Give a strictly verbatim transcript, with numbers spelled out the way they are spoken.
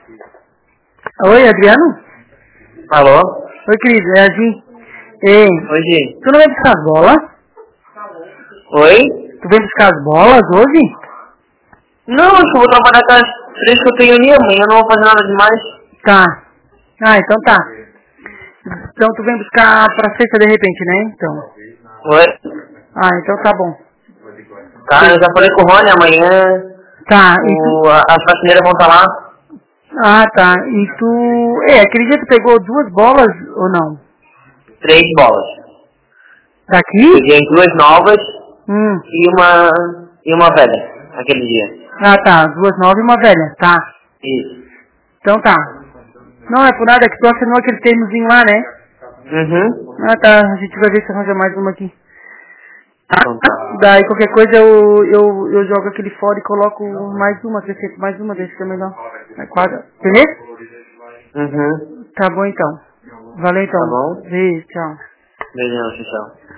Oi, Adriano? Alô? Oi, querido, é a Gi. Ei, Oi, Gi. tu não vem buscar as bolas? Oi? Tu vem buscar as bolas hoje? Não, eu só vou trabalhar com as três que eu tenho ali, amanhã eu não vou fazer nada demais. Tá. Ah, então tá. Então tu vem buscar pra sexta de repente, né? Então. Oi? Ah, então tá bom. Tá, eu já falei com o Rony, amanhã Tá, e o, tu... a, as faxineiras vão estar lá. Ah, tá. E tu... É, aquele dia tu pegou duas bolas ou não? Três bolas. Daqui? Peguei duas novas Hum. e uma, e uma velha, aquele dia. Ah, tá. Duas novas e uma velha. Tá. Isso. Então tá. Não é por nada que tu assinou aquele termozinho lá, né? Uhum. Ah, tá. A gente vai ver se arranja mais uma aqui. Então tá. Daí qualquer coisa eu, eu, eu jogo aquele fora e coloco mais uma, acrescento mais uma, deixa que é melhor. É quadra. Beleza? Uhum. Tá bom então. Valeu então. Tá bom? Beijo, tchau. Beijão, tchau.